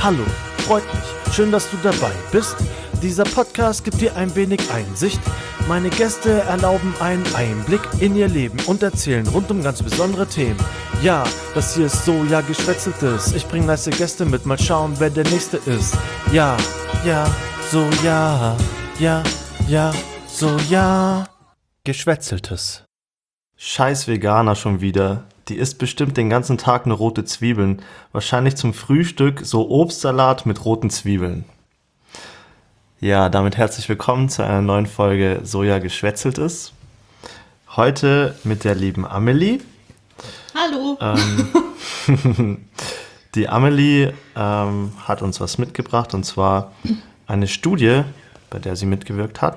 Hallo, freut mich. Schön, dass du dabei bist. Dieser Podcast gibt dir ein wenig Einsicht. Meine Gäste erlauben einen Einblick in ihr Leben und erzählen rund um ganz besondere Themen. Ja, das hier ist Soja Geschwätzeltes. Ich bringe nice Gäste mit, mal schauen, wer der Nächste ist. Ja, Soja, Soja Geschwätzeltes. Scheiß Veganer schon wieder. Die isst bestimmt den ganzen Tag nur rote Zwiebeln. Wahrscheinlich zum Frühstück so Obstsalat mit roten Zwiebeln. Ja, damit herzlich willkommen zu einer neuen Folge Soja Geschwätzeltes. Heute mit der lieben Amelie. Hallo. Die Amelie hat uns was mitgebracht, und zwar eine Studie, bei der sie mitgewirkt hat.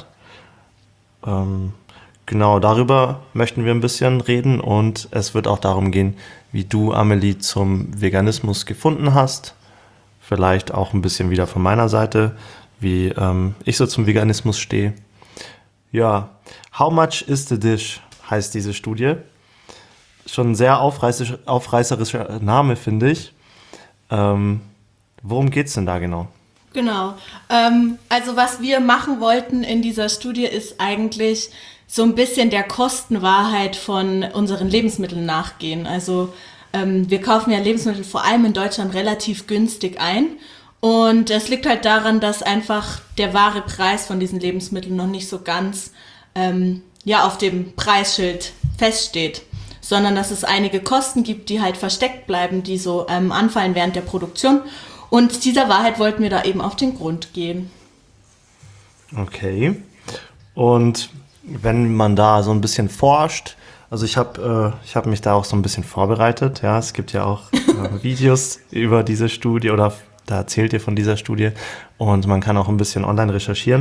Genau, darüber möchten wir ein bisschen reden, und es wird auch darum gehen, wie du, Amelie, zum Veganismus gefunden hast. Vielleicht auch ein bisschen wieder von meiner Seite, wie ich so zum Veganismus stehe. Ja, How much is the dish heißt diese Studie. Schon ein sehr aufreißerischer Name, finde ich. Worum geht's denn da genau? Genau. Also was wir machen wollten in dieser Studie ist eigentlich so ein bisschen der Kostenwahrheit von unseren Lebensmitteln nachgehen. Also wir kaufen ja Lebensmittel vor allem in Deutschland relativ günstig ein. Und es liegt halt daran, dass einfach der wahre Preis von diesen Lebensmitteln noch nicht so ganz auf dem Preisschild feststeht, sondern dass es einige Kosten gibt, die halt versteckt bleiben, die so anfallen während der Produktion. Und dieser Wahrheit wollten wir da eben auf den Grund gehen. Okay. Und wenn man da so ein bisschen forscht, also ich hab mich da auch so ein bisschen vorbereitet, ja, es gibt ja auch Videos über diese Studie, oder da erzählt ihr von dieser Studie, und man kann auch ein bisschen online recherchieren,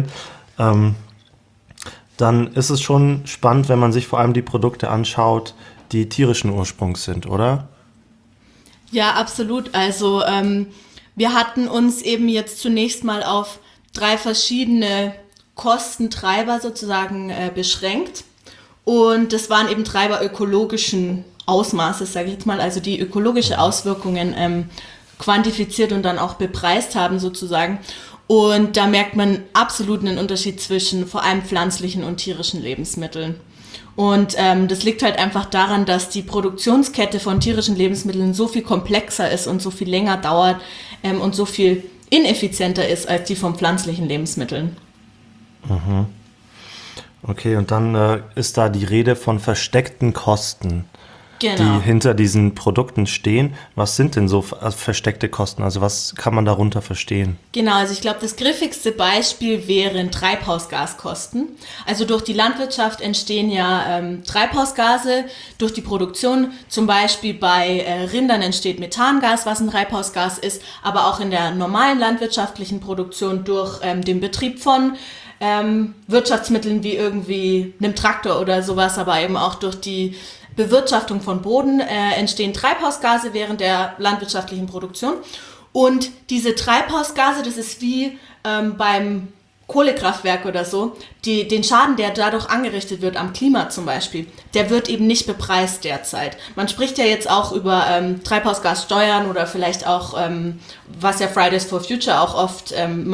dann ist es schon spannend, wenn man sich vor allem die Produkte anschaut, die tierischen Ursprungs sind, oder? Ja, absolut. Also wir hatten uns eben jetzt zunächst mal auf 3 verschiedene Kostentreiber sozusagen beschränkt. Und das waren eben Treiber ökologischen Ausmaßes, sage ich jetzt mal, also die ökologische Auswirkungen quantifiziert und dann auch bepreist haben sozusagen. Und da merkt man absolut einen Unterschied zwischen vor allem pflanzlichen und tierischen Lebensmitteln. Und das liegt halt einfach daran, dass die Produktionskette von tierischen Lebensmitteln so viel komplexer ist und so viel länger dauert und so viel ineffizienter ist als die von pflanzlichen Lebensmitteln. Mhm. Okay, und dann ist da die Rede von versteckten Kosten, Genau. die hinter diesen Produkten stehen. Was sind denn so versteckte Kosten? Also was kann man darunter verstehen? Genau, also ich glaube, das griffigste Beispiel wären Treibhausgaskosten. Also durch die Landwirtschaft entstehen ja Treibhausgase durch die Produktion. Zum Beispiel bei Rindern entsteht Methangas, was ein Treibhausgas ist, aber auch in der normalen landwirtschaftlichen Produktion durch den Betrieb von Wirtschaftsmitteln wie irgendwie einem Traktor oder sowas, aber eben auch durch die Bewirtschaftung von Boden entstehen Treibhausgase während der landwirtschaftlichen Produktion. Und diese Treibhausgase, das ist wie beim Kohlekraftwerk oder so, den Schaden, der dadurch angerichtet wird, am Klima zum Beispiel, der wird eben nicht bepreist derzeit. Man spricht ja jetzt auch über Treibhausgassteuern oder vielleicht auch, was ja Fridays for Future auch oft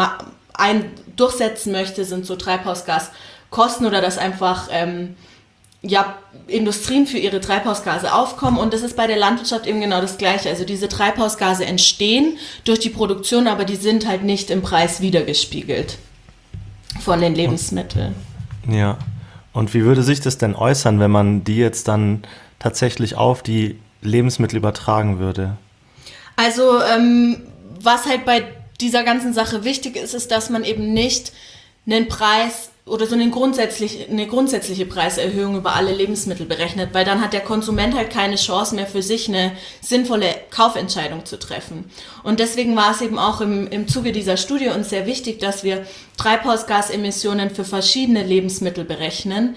durchsetzen möchte, sind so Treibhausgaskosten, oder dass einfach Industrien für ihre Treibhausgase aufkommen, und das ist bei der Landwirtschaft eben genau das Gleiche. Also diese Treibhausgase entstehen durch die Produktion, aber die sind halt nicht im Preis wiedergespiegelt von den Lebensmitteln. Ja, und wie würde sich das denn äußern, wenn man die jetzt dann tatsächlich auf die Lebensmittel übertragen würde? Also was halt bei dieser ganzen Sache wichtig ist, ist, dass man eben nicht einen Preis oder so eine grundsätzliche Preiserhöhung über alle Lebensmittel berechnet, weil dann hat der Konsument halt keine Chance mehr für sich eine sinnvolle Kaufentscheidung zu treffen. Und deswegen war es eben auch im Zuge dieser Studie uns sehr wichtig, dass wir Treibhausgasemissionen für verschiedene Lebensmittel berechnen,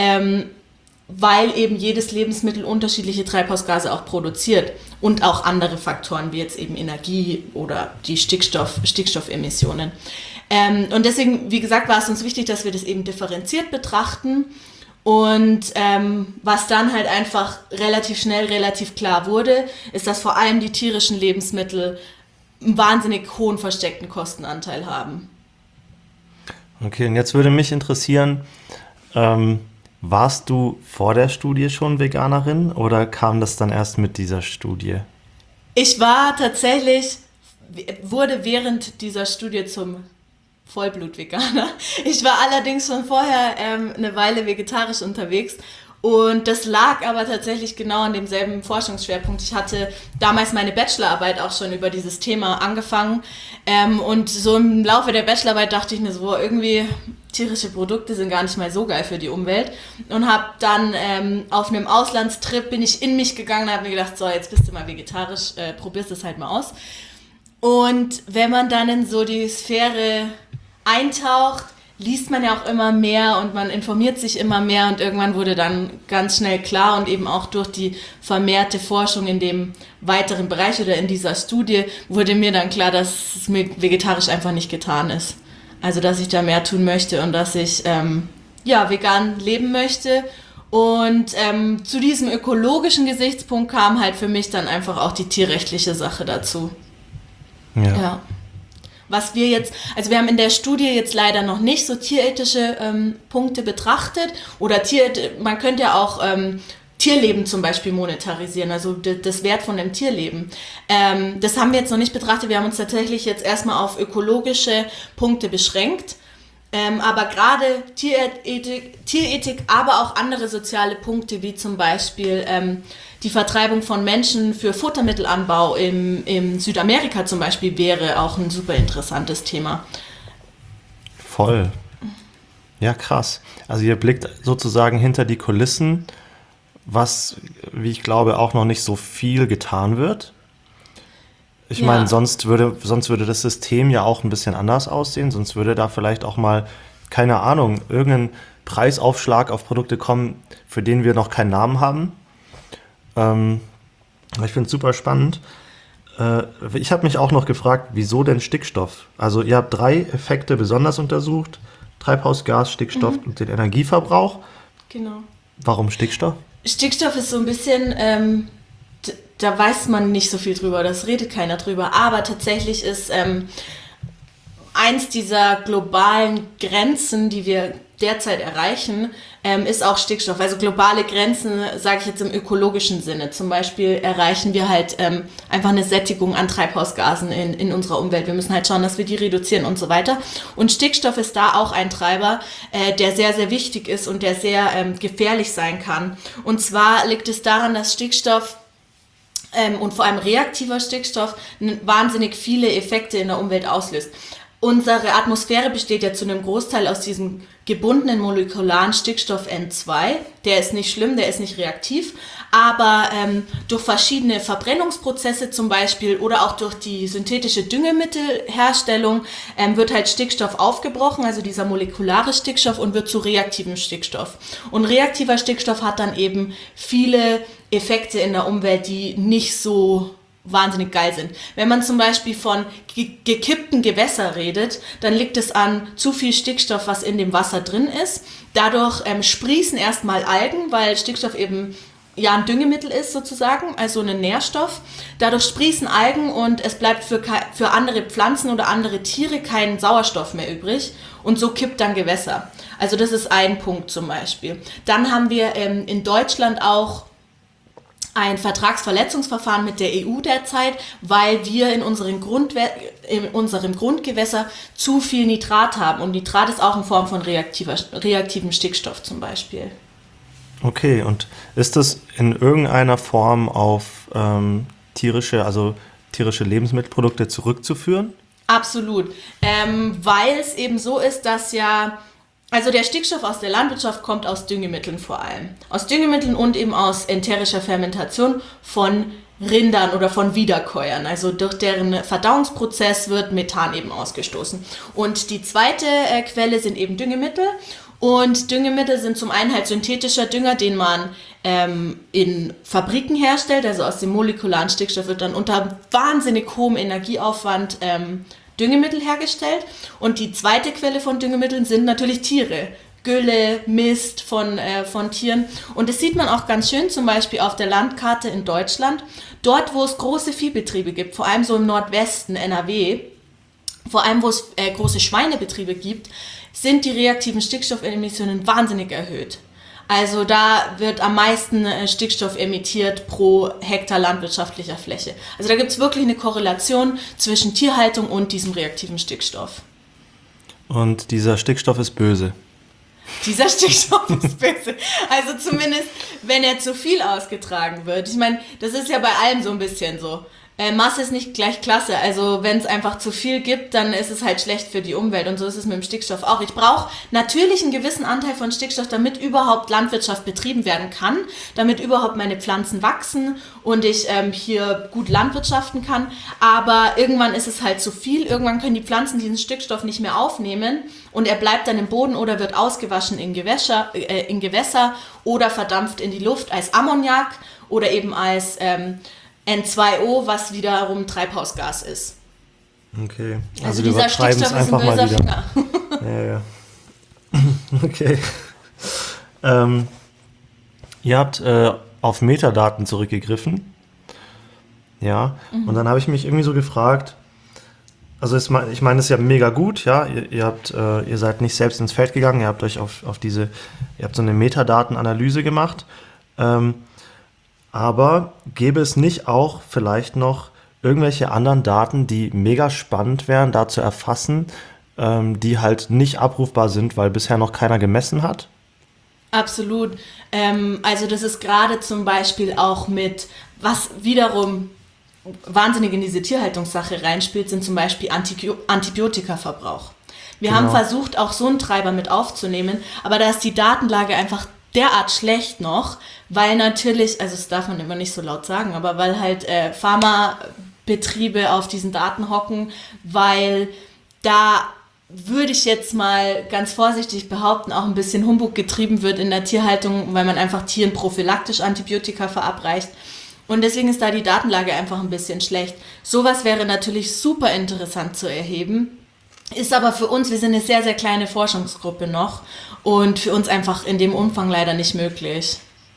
weil eben jedes Lebensmittel unterschiedliche Treibhausgase auch produziert und auch andere Faktoren wie jetzt eben Energie oder die Stickstoffemissionen. Und deswegen, wie gesagt, war es uns wichtig, dass wir das eben differenziert betrachten. Und was dann halt einfach relativ schnell, relativ klar wurde, ist, dass vor allem die tierischen Lebensmittel einen wahnsinnig hohen versteckten Kostenanteil haben. Okay, und jetzt würde mich interessieren, warst du vor der Studie schon Veganerin oder kam das dann erst mit dieser Studie? Ich war tatsächlich, wurde während dieser Studie zum Vollblut-Veganer. Ich war allerdings schon vorher eine Weile vegetarisch unterwegs und das lag aber tatsächlich genau an demselben Forschungsschwerpunkt. Ich hatte damals meine Bachelorarbeit auch schon über dieses Thema angefangen und so im Laufe der Bachelorarbeit dachte ich mir so, irgendwie tierische Produkte sind gar nicht mal so geil für die Umwelt und habe dann auf einem Auslandstrip bin ich in mich gegangen und habe mir gedacht, so jetzt bist du mal vegetarisch, probierst es halt mal aus. Und wenn man dann in so die Sphäre eintaucht, liest man ja auch immer mehr und man informiert sich immer mehr und irgendwann wurde dann ganz schnell klar und eben auch durch die vermehrte Forschung in dem weiteren Bereich oder in dieser Studie wurde mir dann klar, dass es mir vegetarisch einfach nicht getan ist. Also dass ich da mehr tun möchte und dass ich vegan leben möchte. Und zu diesem ökologischen Gesichtspunkt kam halt für mich dann einfach auch die tierrechtliche Sache dazu. Ja. Was wir jetzt, also wir haben in der Studie jetzt leider noch nicht so tierethische Punkte betrachtet oder man könnte ja auch Tierleben zum Beispiel monetarisieren, also das Wert von dem Tierleben. Das haben wir jetzt noch nicht betrachtet, wir haben uns tatsächlich jetzt erstmal auf ökologische Punkte beschränkt. Aber gerade Tierethik, aber auch andere soziale Punkte, wie zum Beispiel die Vertreibung von Menschen für Futtermittelanbau im Südamerika zum Beispiel, wäre auch ein super interessantes Thema. Voll. Ja, krass. Also ihr blickt sozusagen hinter die Kulissen, was, wie ich glaube, auch noch nicht so viel getan wird. Ich meine, sonst würde das System ja auch ein bisschen anders aussehen, sonst würde da vielleicht auch mal, keine Ahnung, irgendein Preisaufschlag auf Produkte kommen, für den wir noch keinen Namen haben. Ich finde es super spannend. Ich habe mich auch noch gefragt, wieso denn Stickstoff? Also ihr habt 3 Effekte besonders untersucht, Treibhausgas, Stickstoff und den Energieverbrauch. Genau. Warum Stickstoff? Stickstoff ist so ein bisschen... Da weiß man nicht so viel drüber, das redet keiner drüber, aber tatsächlich ist eins dieser globalen Grenzen, die wir derzeit erreichen, ist auch Stickstoff. Also globale Grenzen, sage ich jetzt im ökologischen Sinne. Zum Beispiel erreichen wir halt einfach eine Sättigung an Treibhausgasen in unserer Umwelt. Wir müssen halt schauen, dass wir die reduzieren und so weiter. Und Stickstoff ist da auch ein Treiber, der sehr, sehr wichtig ist und der sehr gefährlich sein kann. Und zwar liegt es daran, dass Stickstoff und vor allem reaktiver Stickstoff wahnsinnig viele Effekte in der Umwelt auslöst. Unsere Atmosphäre besteht ja zu einem Großteil aus diesem gebundenen molekularen Stickstoff N2. Der ist nicht schlimm, der ist nicht reaktiv, aber durch verschiedene Verbrennungsprozesse zum Beispiel oder auch durch die synthetische Düngemittelherstellung wird halt Stickstoff aufgebrochen, also dieser molekulare Stickstoff, und wird zu reaktivem Stickstoff. Und reaktiver Stickstoff hat dann eben viele Effekte in der Umwelt, die nicht so wahnsinnig geil sind. Wenn man zum Beispiel von gekippten Gewässern redet, dann liegt es an zu viel Stickstoff, was in dem Wasser drin ist. Dadurch sprießen erstmal Algen, weil Stickstoff eben ja ein Düngemittel ist sozusagen, also ein Nährstoff. Dadurch sprießen Algen und es bleibt für andere Pflanzen oder andere Tiere kein Sauerstoff mehr übrig und so kippt dann Gewässer. Also das ist ein Punkt zum Beispiel. Dann haben wir in Deutschland auch ein Vertragsverletzungsverfahren mit der EU derzeit, weil wir in unserem Grundgewässer zu viel Nitrat haben. Und Nitrat ist auch in Form von reaktivem Stickstoff zum Beispiel. Okay, und ist das in irgendeiner Form auf tierische Lebensmittelprodukte zurückzuführen? Absolut, weil es eben so ist, dass also der Stickstoff aus der Landwirtschaft kommt aus Düngemitteln vor allem. Aus Düngemitteln und eben aus enterischer Fermentation von Rindern oder von Wiederkäuern. Also durch deren Verdauungsprozess wird Methan eben ausgestoßen. Und die zweite Quelle sind eben Düngemittel. Und Düngemittel sind zum einen halt synthetischer Dünger, den man in Fabriken herstellt. Also aus dem molekularen Stickstoff wird dann unter wahnsinnig hohem Energieaufwand Düngemittel hergestellt. Und die zweite Quelle von Düngemitteln sind natürlich Tiere. Gülle, Mist von Tieren. Und das sieht man auch ganz schön zum Beispiel auf der Landkarte in Deutschland. Dort, wo es große Viehbetriebe gibt, vor allem so im Nordwesten NRW, vor allem wo es große Schweinebetriebe gibt, sind die reaktiven Stickstoffemissionen wahnsinnig erhöht. Also da wird am meisten Stickstoff emittiert pro Hektar landwirtschaftlicher Fläche. Also da gibt es wirklich eine Korrelation zwischen Tierhaltung und diesem reaktiven Stickstoff. Und dieser Stickstoff ist böse. Dieser Stickstoff ist böse. Also zumindest, wenn er zu viel ausgetragen wird. Ich meine, das ist ja bei allem so ein bisschen so. Masse ist nicht gleich Klasse. Also wenn es einfach zu viel gibt, dann ist es halt schlecht für die Umwelt. Und so ist es mit dem Stickstoff auch. Ich brauche natürlich einen gewissen Anteil von Stickstoff, damit überhaupt Landwirtschaft betrieben werden kann, damit überhaupt meine Pflanzen wachsen und ich hier gut landwirtschaften kann. Aber irgendwann ist es halt zu viel. Irgendwann können die Pflanzen diesen Stickstoff nicht mehr aufnehmen und er bleibt dann im Boden oder wird ausgewaschen in Gewässer oder verdampft in die Luft als Ammoniak oder eben als N2O, was wiederum Treibhausgas ist. Okay, Also wir dieser übertreiben es Stickstoff ist einfach ein mal böser wieder. Finger. Ja. Okay. Ihr habt auf Metadaten zurückgegriffen. Ja, und dann habe ich mich irgendwie so gefragt, also ich meine, das ist ja mega gut, ja, ihr seid nicht selbst ins Feld gegangen, ihr habt euch ihr habt so eine Metadatenanalyse gemacht, aber gäbe es nicht auch vielleicht noch irgendwelche anderen Daten, die mega spannend wären, da zu erfassen, die halt nicht abrufbar sind, weil bisher noch keiner gemessen hat? Absolut. Also das ist gerade zum Beispiel auch mit, was wiederum wahnsinnig in diese Tierhaltungssache reinspielt, sind zum Beispiel Antibiotikaverbrauch. Wir haben versucht, auch so einen Treiber mit aufzunehmen, aber da ist die Datenlage einfach derart schlecht noch, weil natürlich, also das darf man immer nicht so laut sagen, aber weil halt Pharmabetriebe auf diesen Daten hocken, weil da würde ich jetzt mal ganz vorsichtig behaupten, auch ein bisschen Humbug getrieben wird in der Tierhaltung, weil man einfach Tieren prophylaktisch Antibiotika verabreicht. Und deswegen ist da die Datenlage einfach ein bisschen schlecht. Sowas wäre natürlich super interessant zu erheben. Ist aber für uns, wir sind eine sehr, sehr kleine Forschungsgruppe noch und für uns einfach in dem Umfang leider nicht möglich.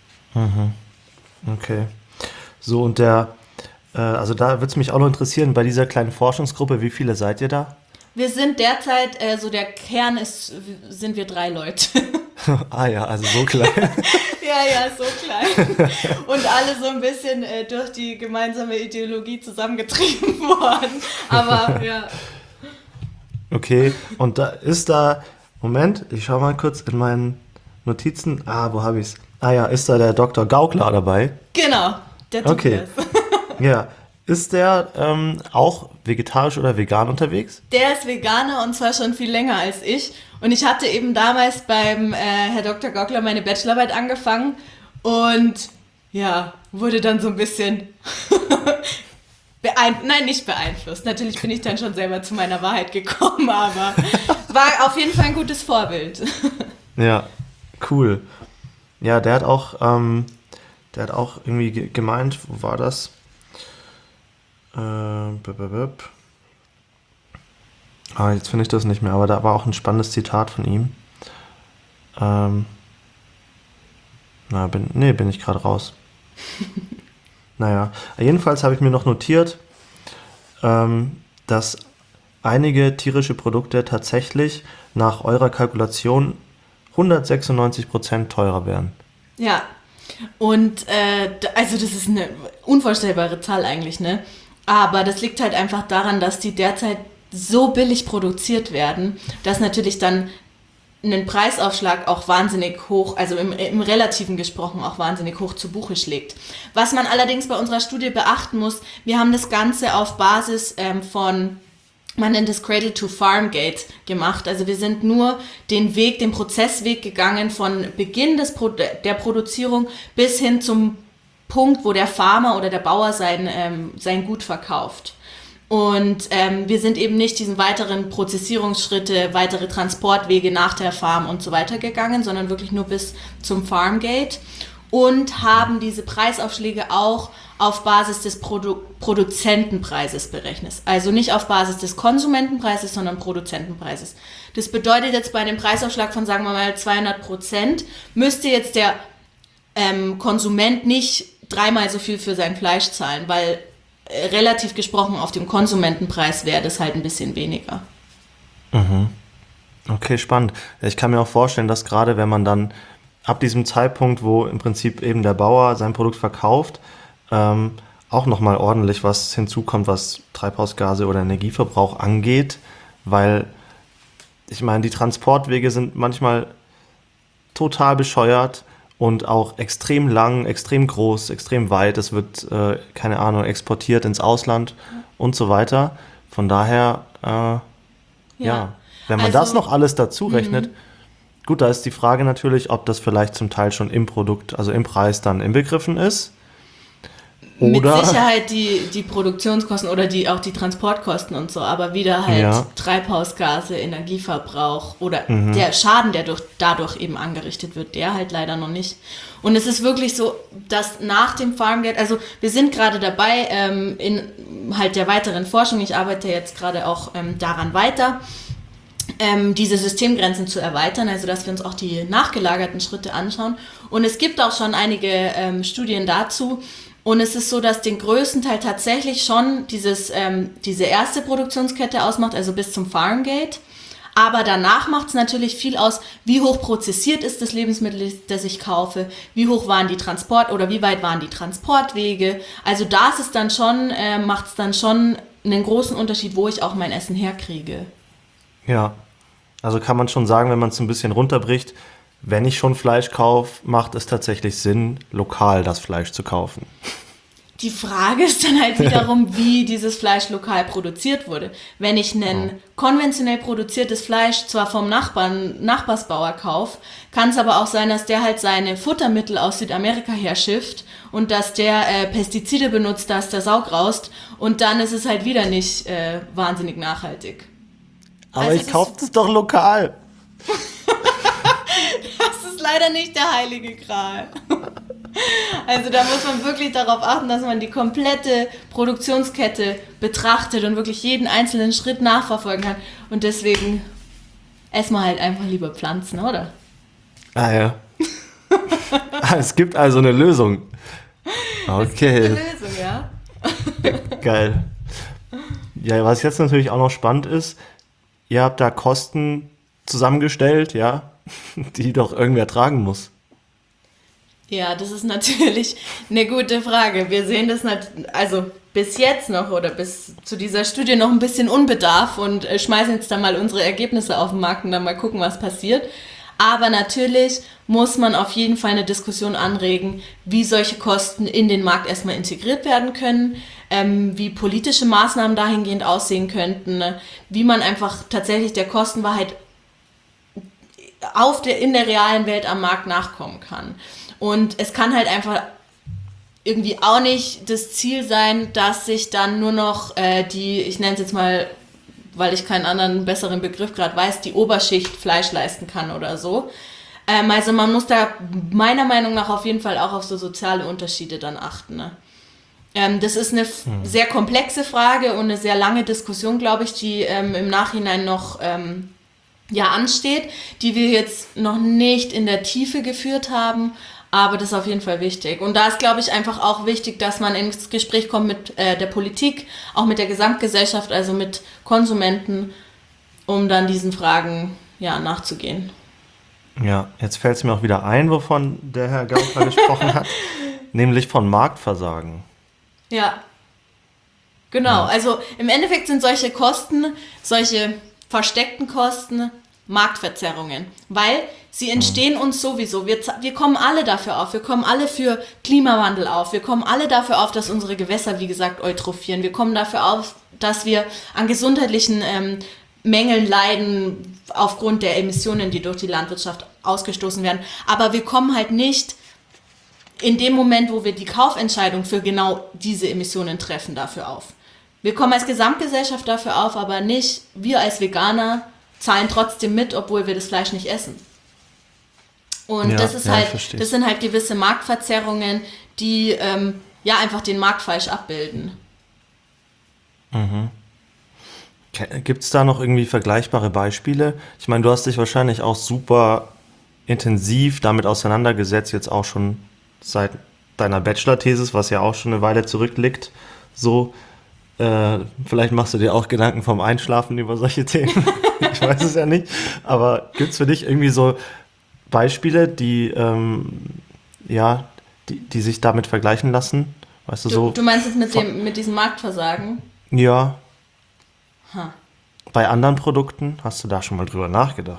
Okay. So, und also da würde es mich auch noch interessieren, bei dieser kleinen Forschungsgruppe, wie viele seid ihr da? Wir sind derzeit, so der Kern sind wir 3 Leute. Ah ja, also so klein. Ja, so klein. Und alle so ein bisschen durch die gemeinsame Ideologie zusammengetrieben worden. Aber ja. Okay, und Moment, ich schau mal kurz in meinen Notizen. Wo habe ich's? Ja, ist da der Dr. Gaukler dabei? Genau, der Tobias. Okay, ja. Ist der auch vegetarisch oder vegan unterwegs? Der ist Veganer und zwar schon viel länger als ich. Und ich hatte eben damals beim Herr Dr. Gaukler meine Bachelorarbeit angefangen und ja, wurde dann so ein bisschen nicht beeinflusst. Natürlich bin ich dann schon selber zu meiner Wahrheit gekommen, aber war auf jeden Fall ein gutes Vorbild. Ja, cool. Ja, der hat auch irgendwie gemeint, wo war das? Jetzt finde ich das nicht mehr, aber da war auch ein spannendes Zitat von ihm. Bin ich gerade raus. Naja, jedenfalls habe ich mir noch notiert, dass einige tierische Produkte tatsächlich nach eurer Kalkulation 196% teurer wären. Ja, und also das ist eine unvorstellbare Zahl eigentlich, ne? Aber das liegt halt einfach daran, dass die derzeit so billig produziert werden, dass natürlich dann ein Preisaufschlag auch wahnsinnig hoch, also im Relativen gesprochen auch wahnsinnig hoch zu Buche schlägt. Was man allerdings bei unserer Studie beachten muss, wir haben das Ganze auf Basis von, man nennt es Cradle-to-Farm-Gate gemacht. Also wir sind nur den Prozessweg gegangen von Beginn der Produzierung bis hin zum Punkt, wo der Farmer oder der Bauer sein Gut verkauft. Und wir sind eben nicht diesen weiteren Prozessierungsschritte, weitere Transportwege nach der Farm und so weiter gegangen, sondern wirklich nur bis zum Farmgate. und haben diese Preisaufschläge auch auf Basis des Produzentenpreises berechnet. Also nicht auf Basis des Konsumentenpreises, sondern Produzentenpreises. Das bedeutet jetzt bei einem Preisaufschlag von, sagen wir mal, 200%, müsste jetzt der Konsument nicht 3-mal so viel für sein Fleisch zahlen, weil relativ gesprochen auf dem Konsumentenpreis wäre das halt ein bisschen weniger. Okay, spannend. Ich kann mir auch vorstellen, dass gerade wenn man dann ab diesem Zeitpunkt, wo im Prinzip eben der Bauer sein Produkt verkauft, auch nochmal ordentlich was hinzukommt, was Treibhausgase oder Energieverbrauch angeht, weil ich meine, die Transportwege sind manchmal total bescheuert und auch extrem lang, extrem groß, extrem weit. Es wird, keine Ahnung, exportiert ins Ausland und so weiter. Von daher, wenn man das noch alles dazu rechnet, gut, da ist die Frage natürlich, ob das vielleicht zum Teil schon im Produkt, also im Preis dann inbegriffen ist. Oder mit Sicherheit die Produktionskosten oder auch die Transportkosten und so, aber wieder halt Treibhausgase, Energieverbrauch oder der Schaden, der dadurch eben angerichtet wird, der halt leider noch nicht. Und es ist wirklich so, dass nach dem Farmgate, also wir sind gerade dabei in halt der weiteren Forschung, ich arbeite jetzt gerade auch daran weiter, diese Systemgrenzen zu erweitern, also dass wir uns auch die nachgelagerten Schritte anschauen. Und es gibt auch schon einige Studien dazu. Und es ist so, dass den größten Teil tatsächlich schon diese erste Produktionskette ausmacht, also bis zum Farmgate. Aber danach macht es natürlich viel aus, wie hoch prozessiert ist das Lebensmittel, das ich kaufe, wie hoch waren die wie weit waren die Transportwege. Also da ist es dann schon, macht es dann schon einen großen Unterschied, wo ich auch mein Essen herkriege. Ja, also kann man schon sagen, wenn man es ein bisschen runterbricht, wenn ich schon Fleisch kaufe, macht es tatsächlich Sinn, lokal das Fleisch zu kaufen. Die Frage ist dann halt wiederum, wie dieses Fleisch lokal produziert wurde. Wenn ich ein konventionell produziertes Fleisch zwar vom Nachbarsbauer kaufe, kann es aber auch sein, dass der halt seine Futtermittel aus Südamerika herschifft und dass der Pestizide benutzt, dass der Sau graust und dann ist es halt wieder nicht wahnsinnig nachhaltig. Aber also ich kaufe das doch lokal. Das ist leider nicht der heilige Gral. Also da muss man wirklich darauf achten, dass man die komplette Produktionskette betrachtet und wirklich jeden einzelnen Schritt nachverfolgen kann. Und deswegen essen wir halt einfach lieber Pflanzen, oder? Ah ja. Es gibt also eine Lösung. Okay. Es gibt eine Lösung, ja. Geil. Ja, was jetzt natürlich auch noch spannend ist, ihr habt da Kosten zusammengestellt, ja, die doch irgendwer tragen muss. Ja, das ist natürlich eine gute Frage. Wir sehen das also bis jetzt noch oder bis zu dieser Studie noch ein bisschen Unbedarf und schmeißen jetzt dann mal unsere Ergebnisse auf den Markt und dann mal gucken, was passiert. Aber natürlich muss man auf jeden Fall eine Diskussion anregen, wie solche Kosten in den Markt erstmal integriert werden können, wie politische Maßnahmen dahingehend aussehen könnten, wie man einfach tatsächlich der Kostenwahrheit in der realen Welt am Markt nachkommen kann. Und es kann halt einfach irgendwie auch nicht das Ziel sein, dass sich dann nur noch ich nenne es jetzt mal, weil ich keinen anderen besseren Begriff gerade weiß, die Oberschicht Fleisch leisten kann oder so. Also man muss da meiner Meinung nach auf jeden Fall auch auf so soziale Unterschiede dann achten. Ne? Das ist eine sehr komplexe Frage und eine sehr lange Diskussion, glaube ich, die im Nachhinein noch ansteht, die wir jetzt noch nicht in der Tiefe geführt haben. Aber das ist auf jeden Fall wichtig. Und da ist, glaube ich, einfach auch wichtig, dass man ins Gespräch kommt mit der Politik, auch mit der Gesamtgesellschaft, also mit Konsumenten, um dann diesen Fragen nachzugehen. Ja, jetzt fällt es mir auch wieder ein, wovon der Herr Gaukler gesprochen hat, nämlich von Marktversagen. Ja, genau. Ja. Also im Endeffekt sind solche Kosten, solche versteckten Kosten, Marktverzerrungen, weil sie entstehen uns sowieso. Wir kommen alle dafür auf. Wir kommen alle für Klimawandel auf. Wir kommen alle dafür auf, dass unsere Gewässer, wie gesagt, eutrophieren. Wir kommen dafür auf, dass wir an gesundheitlichen Mängeln leiden aufgrund der Emissionen, die durch die Landwirtschaft ausgestoßen werden. Aber wir kommen halt nicht in dem Moment, wo wir die Kaufentscheidung für genau diese Emissionen treffen, dafür auf. Wir kommen als Gesamtgesellschaft dafür auf, aber nicht wir als Veganer zahlen trotzdem mit, obwohl wir das Fleisch nicht essen. Und Ja, das ist ja, ich halt, versteh's. das sind halt gewisse Marktverzerrungen, die ja einfach den Markt falsch abbilden. Gibt es da noch irgendwie vergleichbare Beispiele? Ich meine, du hast dich wahrscheinlich auch super intensiv damit auseinandergesetzt, jetzt auch schon seit deiner Bachelor-Thesis, was ja auch schon eine Weile zurückliegt. So, vielleicht machst du dir auch Gedanken vom Einschlafen über solche Themen. Ich weiß es ja nicht. Aber gibt es für dich irgendwie so Beispiele, die, ja, die sich damit vergleichen lassen? Weißt du, Du, so, du meinst jetzt mit diesem Marktversagen? ja, Ha. bei anderen Produkten, hast du da schon mal drüber nachgedacht?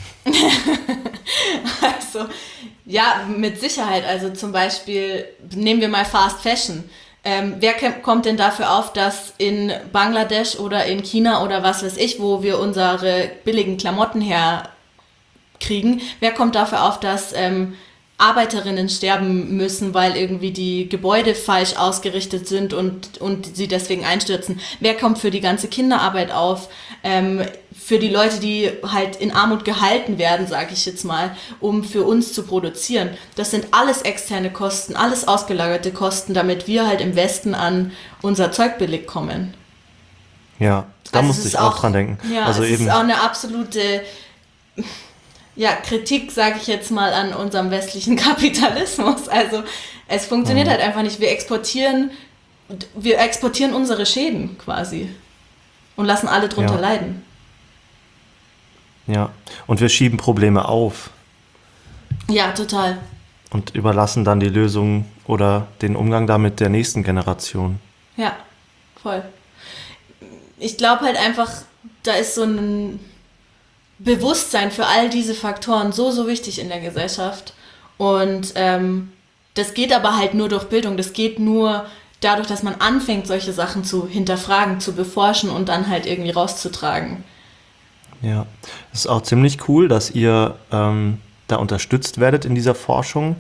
Also, ja, mit Sicherheit. Also zum Beispiel, nehmen wir mal Fast Fashion. Wer kommt denn dafür auf, dass in Bangladesch oder in China oder was weiß ich, wo wir unsere billigen Klamotten herkriegen, wer kommt dafür auf, dass Arbeiterinnen sterben müssen, weil irgendwie die Gebäude falsch ausgerichtet sind und sie deswegen einstürzen? Wer kommt für die ganze Kinderarbeit auf? Für die Leute, die halt in Armut gehalten werden, sage ich jetzt mal, um für uns zu produzieren. Das sind alles externe Kosten, alles ausgelagerte Kosten, damit wir halt im Westen an unser Zeug billig kommen. Ja, da Also musste es ich ist auch dran denken. Ja, Also es eben, ist auch eine absolute Kritik, sage ich jetzt mal, an unserem westlichen Kapitalismus. Also es funktioniert halt einfach nicht. Wir exportieren unsere Schäden quasi und lassen alle drunter Ja. leiden. ja. Und wir schieben Probleme auf Ja, total. und überlassen dann die Lösung oder den Umgang damit der nächsten Generation. Ja, voll. Ich glaube halt einfach, da ist so ein Bewusstsein für all diese Faktoren so wichtig in der Gesellschaft. Und das geht aber halt nur durch Bildung. Das geht nur dadurch, dass man anfängt, solche Sachen zu hinterfragen, zu beforschen und dann halt irgendwie rauszutragen. Ja, es ist auch ziemlich cool, dass ihr da unterstützt werdet in dieser Forschung.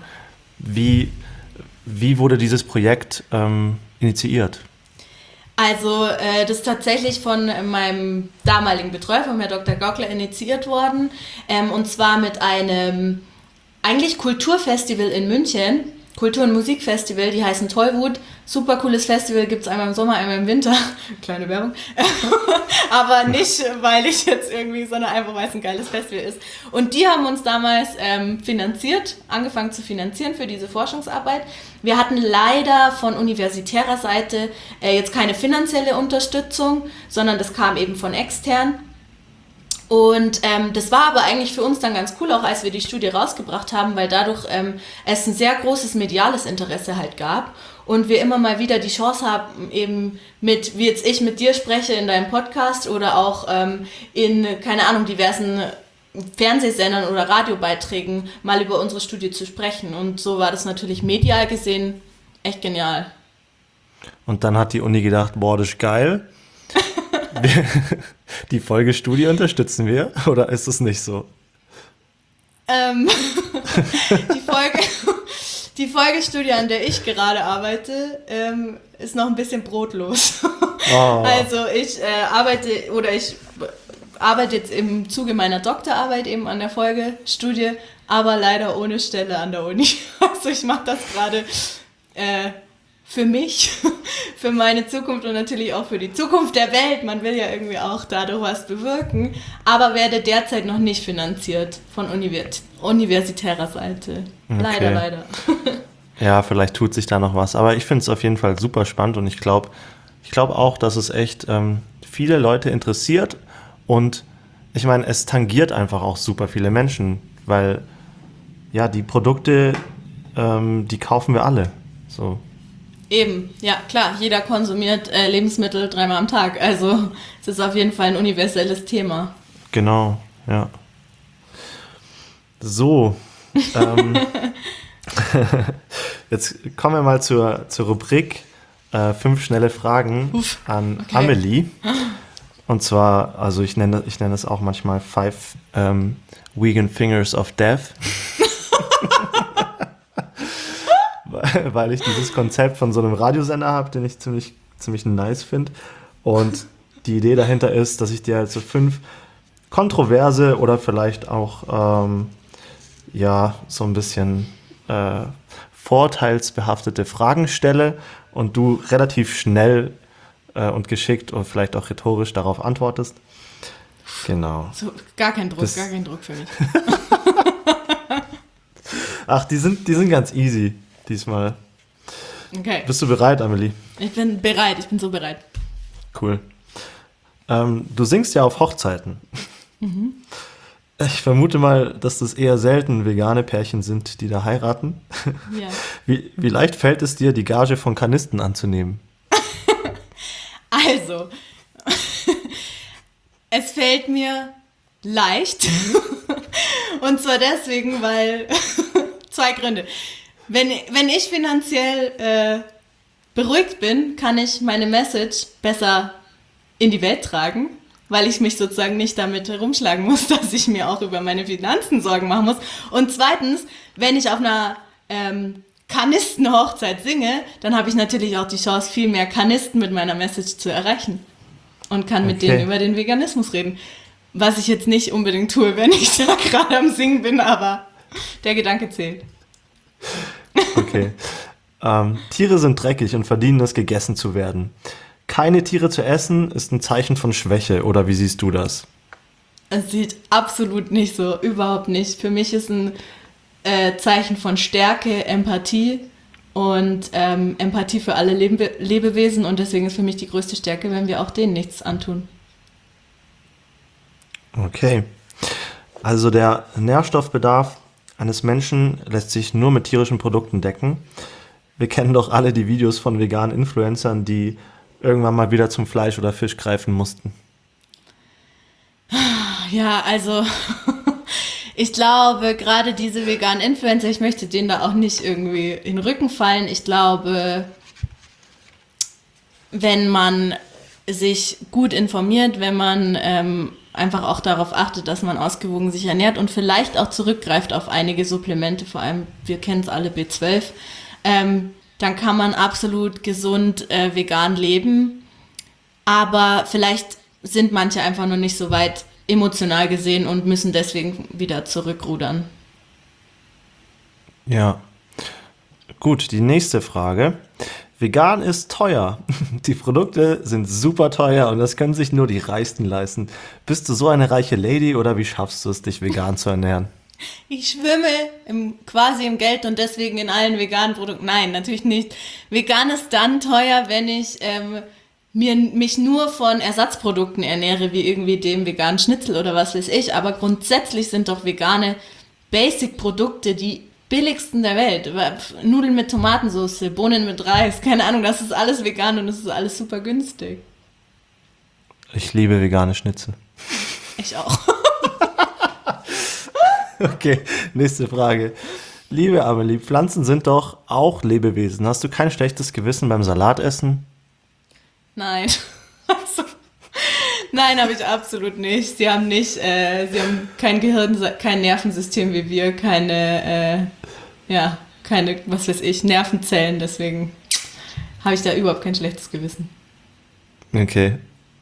Wie wurde dieses Projekt initiiert? Also das ist tatsächlich von meinem damaligen Betreuer, von Herrn Dr. Gockler, initiiert worden. Und zwar mit einem eigentlich Kulturfestival in München. Kultur- und Musikfestival, die heißen Tollwut. Super cooles Festival, gibt es einmal im Sommer, einmal im Winter. Kleine Werbung. Aber nicht, weil ich jetzt irgendwie, sondern einfach, weil es ein geiles Festival ist. Und die haben uns damals angefangen zu finanzieren für diese Forschungsarbeit. Wir hatten leider von universitärer Seite jetzt keine finanzielle Unterstützung, sondern das kam eben von extern. Und das war aber eigentlich für uns dann ganz cool, auch als wir die Studie rausgebracht haben, weil dadurch es ein sehr großes mediales Interesse halt gab und wir immer mal wieder die Chance haben, eben wie jetzt ich mit dir spreche in deinem Podcast oder auch in, keine Ahnung, diversen Fernsehsendern oder Radiobeiträgen mal über unsere Studie zu sprechen. Und so war das natürlich medial gesehen echt genial. Und dann hat die Uni gedacht, boah, das ist geil. Die Folgestudie unterstützen wir, oder ist es nicht so? Die Folgestudie, an der ich gerade arbeite, ist noch ein bisschen brotlos. Oh. Also ich arbeite jetzt im Zuge meiner Doktorarbeit eben an der Folgestudie, aber leider ohne Stelle an der Uni. Also ich mache das gerade für mich, für meine Zukunft und natürlich auch für die Zukunft der Welt. Man will ja irgendwie auch dadurch was bewirken, aber werde derzeit noch nicht finanziert von universitärer Seite. Okay. Leider. Ja, vielleicht tut sich da noch was. Aber ich finde es auf jeden Fall super spannend und ich glaube auch, dass es echt viele Leute interessiert und ich meine, es tangiert einfach auch super viele Menschen, weil ja, die Produkte, die kaufen wir alle. So. Eben, ja klar, jeder konsumiert Lebensmittel 3-mal am Tag, also es ist auf jeden Fall ein universelles Thema. Genau, ja. So, jetzt kommen wir mal zur Rubrik 5 schnelle Fragen an okay. Amelie. Und zwar, also ich nenne es auch manchmal 5 Vegan Fingers of Death. Weil ich dieses Konzept von so einem Radiosender habe, den ich ziemlich nice finde. Und die Idee dahinter ist, dass ich dir halt so 5 kontroverse oder vielleicht auch ja, so ein bisschen vorteilsbehaftete Fragen stelle und du relativ schnell und geschickt und vielleicht auch rhetorisch darauf antwortest. Genau. So, gar kein Druck für mich. Ach, die sind ganz easy diesmal. Okay. Bist du bereit, Amelie? Ich bin bereit, ich bin so bereit. Cool. Du singst ja auf Hochzeiten. Mhm. Ich vermute mal, dass das eher selten vegane Pärchen sind, die da heiraten. Ja. Wie leicht fällt es dir, die Gage von Kanisten anzunehmen? Also, es fällt mir leicht. Und zwar deswegen, weil zwei Gründe. Wenn ich finanziell beruhigt bin, kann ich meine Message besser in die Welt tragen, weil ich mich sozusagen nicht damit herumschlagen muss, dass ich mir auch über meine Finanzen Sorgen machen muss. Und zweitens, wenn ich auf einer Kanistenhochzeit singe, dann habe ich natürlich auch die Chance, viel mehr Kanisten mit meiner Message zu erreichen und kann mit denen über den Veganismus reden. Was ich jetzt nicht unbedingt tue, wenn ich da gerade am Singen bin, aber der Gedanke zählt. Okay. Tiere sind dreckig und verdienen es, gegessen zu werden. Keine Tiere zu essen ist ein Zeichen von Schwäche, oder wie siehst du das? Es sieht absolut nicht so, überhaupt nicht. Für mich ist ein Zeichen von Stärke, Empathie und Empathie für alle Lebewesen und deswegen ist für mich die größte Stärke, wenn wir auch denen nichts antun. Okay. Also der Nährstoffbedarf eines Menschen lässt sich nur mit tierischen Produkten decken. Wir kennen doch alle die Videos von veganen Influencern, die irgendwann mal wieder zum Fleisch oder Fisch greifen mussten. Ja, also ich glaube, gerade diese veganen Influencer, ich möchte denen da auch nicht irgendwie in den Rücken fallen. Ich glaube, wenn man sich gut informiert, wenn man einfach auch darauf achtet, dass man ausgewogen sich ernährt und vielleicht auch zurückgreift auf einige Supplemente, vor allem, wir kennen es alle, B12, dann kann man absolut gesund vegan leben. Aber vielleicht sind manche einfach noch nicht so weit emotional gesehen und müssen deswegen wieder zurückrudern. Ja. Gut, die nächste Frage. Vegan ist teuer. Die Produkte sind super teuer und das können sich nur die Reichsten leisten. Bist du so eine reiche Lady oder wie schaffst du es, dich vegan zu ernähren? Ich schwimme quasi im Geld und deswegen in allen veganen Produkten. Nein, natürlich nicht. Vegan ist dann teuer, wenn ich mich nur von Ersatzprodukten ernähre, wie irgendwie dem veganen Schnitzel oder was weiß ich. Aber grundsätzlich sind doch vegane Basic-Produkte die billigsten der Welt. Nudeln mit Tomatensauce, Bohnen mit Reis, keine Ahnung, das ist alles vegan und das ist alles super günstig. Ich liebe vegane Schnitzel. Ich auch. Okay, nächste Frage. Liebe Amelie, Pflanzen sind doch auch Lebewesen. Hast du kein schlechtes Gewissen beim Salatessen? Nein. Also, nein, habe ich absolut nicht. Sie haben kein Gehirn, kein Nervensystem wie wir, keine, was weiß ich, Nervenzellen. Deswegen habe ich da überhaupt kein schlechtes Gewissen. Okay.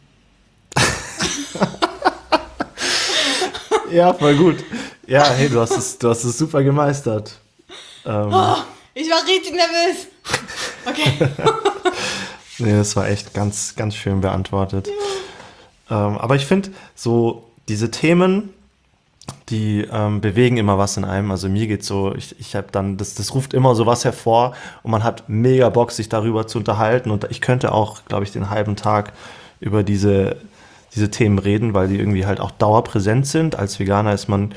Ja, voll gut. Ja, hey, du hast es super gemeistert. Ich war richtig nervös. Okay. Nee, das war echt ganz, ganz schön beantwortet. Ja. Aber ich finde, so diese Themen, die bewegen immer was in einem. Also mir geht's so, ich habe dann, das ruft immer sowas hervor und man hat mega Bock, sich darüber zu unterhalten. Und ich könnte auch, glaube ich, den halben Tag über diese Themen reden, weil die irgendwie halt auch dauerpräsent sind. Als Veganer ist man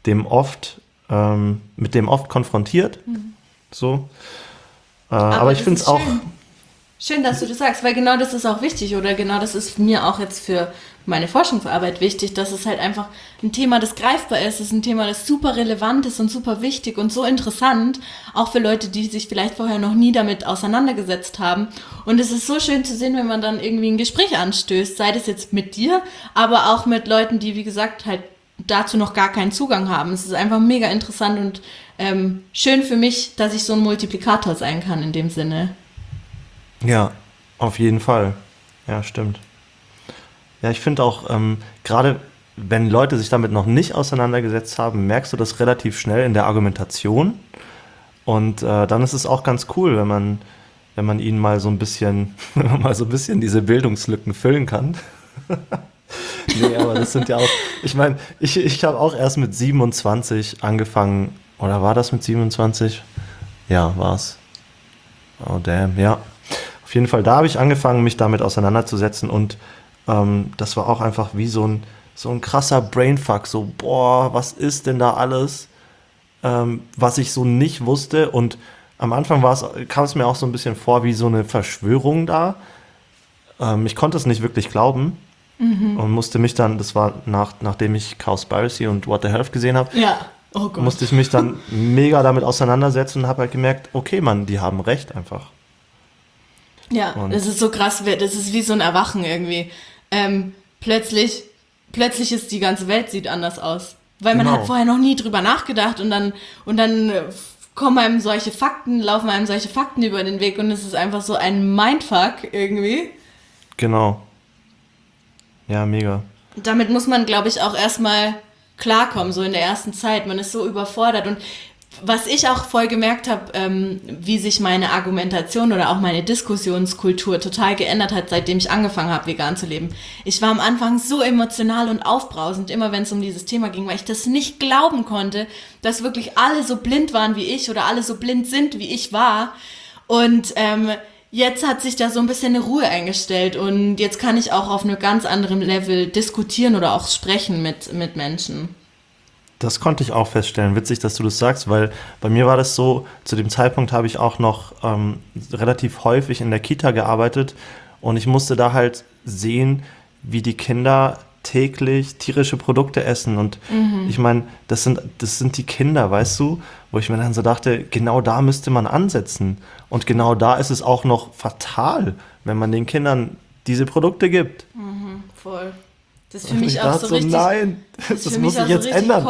mit dem oft konfrontiert. Mhm. So. Aber ich finde es auch. Schön, dass du das sagst, weil genau das ist auch wichtig oder genau das ist mir auch jetzt für meine Forschungsarbeit wichtig, dass es halt einfach ein Thema, das greifbar ist, es ist ein Thema, das super relevant ist und super wichtig und so interessant, auch für Leute, die sich vielleicht vorher noch nie damit auseinandergesetzt haben. Und es ist so schön zu sehen, wenn man dann irgendwie ein Gespräch anstößt, sei das jetzt mit dir, aber auch mit Leuten, die, wie gesagt, halt dazu noch gar keinen Zugang haben. Es ist einfach mega interessant und schön für mich, dass ich so ein Multiplikator sein kann in dem Sinne. Ja, auf jeden Fall. Ja, stimmt. Ja, ich finde auch, gerade wenn Leute sich damit noch nicht auseinandergesetzt haben, merkst du das relativ schnell in der Argumentation. Und dann ist es auch ganz cool, wenn man ihnen mal so ein bisschen, diese Bildungslücken füllen kann. Nee, aber das sind ja auch, ich meine, ich habe auch erst mit 27 angefangen, oder war das mit 27? Ja, war's. Oh damn, ja. Auf jeden Fall, da habe ich angefangen, mich damit auseinanderzusetzen und das war auch einfach wie so ein krasser Brainfuck, so, boah, was ist denn da alles, was ich so nicht wusste und am Anfang kam es mir auch so ein bisschen vor wie so eine Verschwörung da. Ich konnte es nicht wirklich glauben und musste mich dann, das war nachdem ich Cowspiracy und What the Health gesehen habe, Ja, oh Gott. musste ich mich dann mega damit auseinandersetzen und habe halt gemerkt, okay, Mann, die haben recht einfach. Ja, Und- das ist so krass, das ist wie so ein Erwachen irgendwie. Plötzlich ist die ganze Welt sieht anders aus. Weil man Genau. hat vorher noch nie drüber nachgedacht und dann laufen einem solche Fakten über den Weg und es ist einfach so ein Mindfuck irgendwie. Genau. Ja, mega. Damit muss man, glaube ich, auch erstmal klarkommen, so in der ersten Zeit. Man ist so überfordert. Und was ich auch voll gemerkt habe, wie sich meine Argumentation oder auch meine Diskussionskultur total geändert hat, seitdem ich angefangen habe, vegan zu leben. Ich war am Anfang so emotional und aufbrausend, immer wenn es um dieses Thema ging, weil ich das nicht glauben konnte, dass wirklich alle so blind waren wie ich oder alle so blind sind, wie ich war. Und jetzt hat sich da so ein bisschen eine Ruhe eingestellt und jetzt kann ich auch auf einem ganz anderen Level diskutieren oder auch sprechen mit Menschen. Das konnte ich auch feststellen. Witzig, dass du das sagst, weil bei mir war das so, zu dem Zeitpunkt habe ich auch noch relativ häufig in der Kita gearbeitet und ich musste da halt sehen, wie die Kinder täglich tierische Produkte essen und ich meine, das sind die Kinder, weißt du, wo ich mir dann so dachte, genau da müsste man ansetzen und genau da ist es auch noch fatal, wenn man den Kindern diese Produkte gibt. Voll. Das ist für Und mich ich auch dachte so richtig. nein, Das das muss sich jetzt ändern.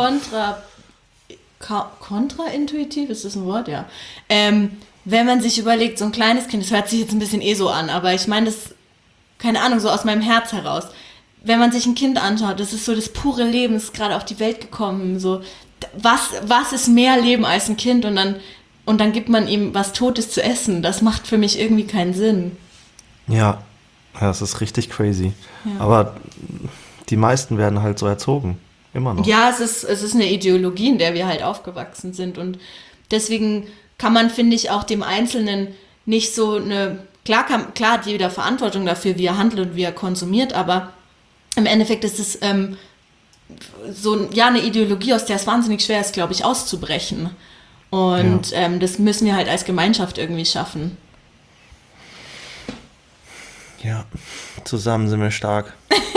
Kontraintuitiv, ist das ein Wort? Ja. Wenn man sich überlegt, so ein kleines Kind, das hört sich jetzt ein bisschen so an, aber ich meine das, keine Ahnung, so aus meinem Herz heraus. Wenn man sich ein Kind anschaut, das ist so das pure Leben, ist gerade auf die Welt gekommen, so, was ist mehr Leben als ein Kind und dann gibt man ihm was Totes zu essen. Das macht für mich irgendwie keinen Sinn. Ja, das ist richtig crazy. Ja. Aber die meisten werden halt so erzogen. Immer noch. Ja, es ist eine Ideologie, in der wir halt aufgewachsen sind und deswegen kann man, finde ich, auch dem Einzelnen nicht so klar hat jeder Verantwortung dafür, wie er handelt und wie er konsumiert, aber im Endeffekt ist es eine Ideologie, aus der es wahnsinnig schwer ist, glaube ich, auszubrechen. Und das müssen wir halt als Gemeinschaft irgendwie schaffen. Ja, zusammen sind wir stark.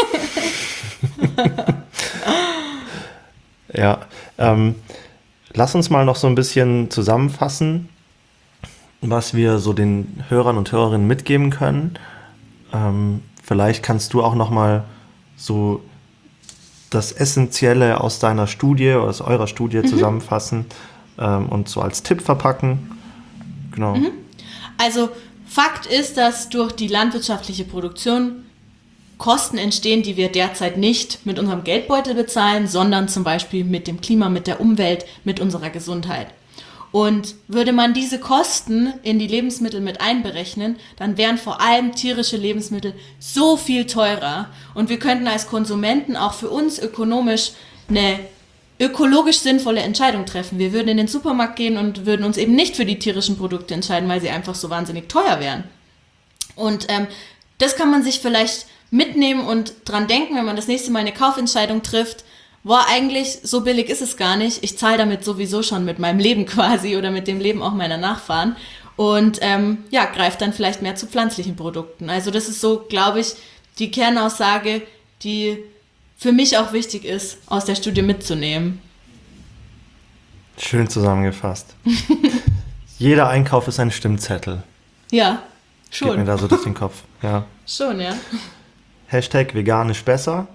Ja, lass uns mal noch so ein bisschen zusammenfassen, was wir so den Hörern und Hörerinnen mitgeben können. Vielleicht kannst du auch noch mal so das Essentielle aus deiner Studie oder aus eurer Studie zusammenfassen und so als Tipp verpacken. Genau. Also Fakt ist, dass durch die landwirtschaftliche Produktion Kosten entstehen, die wir derzeit nicht mit unserem Geldbeutel bezahlen, sondern zum Beispiel mit dem Klima, mit der Umwelt, mit unserer Gesundheit. Und würde man diese Kosten in die Lebensmittel mit einberechnen, dann wären vor allem tierische Lebensmittel so viel teurer. Und wir könnten als Konsumenten auch für uns ökonomisch eine ökologisch sinnvolle Entscheidung treffen. Wir würden in den Supermarkt gehen und würden uns eben nicht für die tierischen Produkte entscheiden, weil sie einfach so wahnsinnig teuer wären. Und das kann man sich vielleicht mitnehmen und dran denken, wenn man das nächste Mal eine Kaufentscheidung trifft. Boah, eigentlich so billig ist es gar nicht. Ich zahle damit sowieso schon mit meinem Leben quasi oder mit dem Leben auch meiner Nachfahren. Und greift dann vielleicht mehr zu pflanzlichen Produkten. Also das ist so, glaube ich, die Kernaussage, die für mich auch wichtig ist, aus der Studie mitzunehmen. Schön zusammengefasst. Jeder Einkauf ist ein Stimmzettel. Ja, Geht mir schon. da so durch den Kopf. Ja. Schon, ja. Hashtag veganisch besser.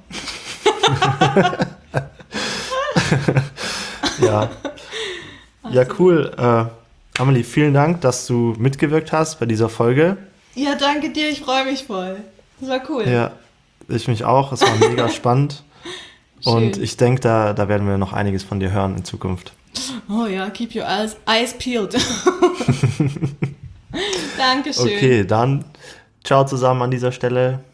Ja. Ja, cool. Amelie, vielen Dank, dass du mitgewirkt hast bei dieser Folge. Ja, danke dir, ich freue mich voll. Das war cool. Ja, ich mich auch. Es war mega spannend. Und ich denke, da werden wir noch einiges von dir hören in Zukunft. Oh ja, keep your eyes peeled. Dankeschön. Okay, dann ciao zusammen an dieser Stelle.